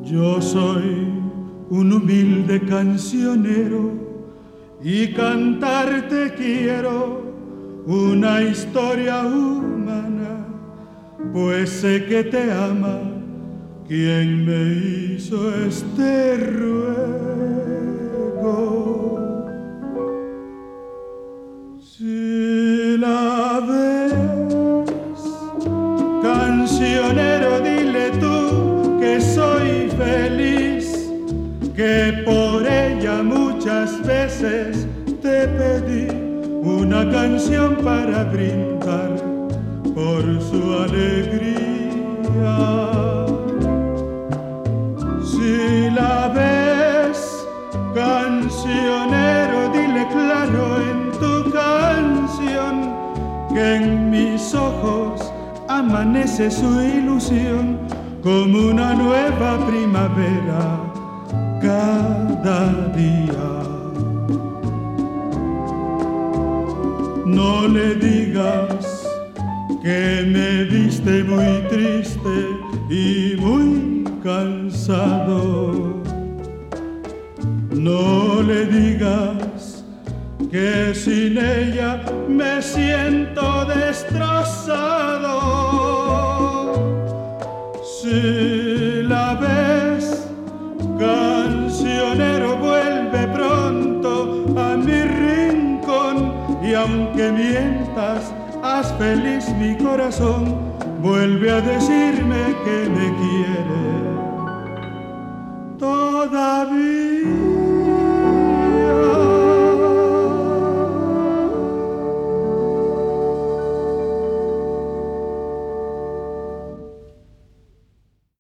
Yo soy un humilde cancionero y cantarte quiero una historia humana, pues sé que te ama quien me hizo este ruego. Si la ves, cancionero, dile tú que soy feliz, que por ella muchas veces te pedí una canción para brindar por su alegría. Si la ves, cancionero, dile claro en tu canción que en mis ojos amanece su ilusión como una nueva primavera cada día. No le digas que me viste muy triste y muy cansado. No le digas que sin ella me siento destrozado. Si la ves, cancionero, vuelve pronto a mi rincón y aunque mientas, haz feliz mi corazón, vuelve a decirme que me quiere todavía.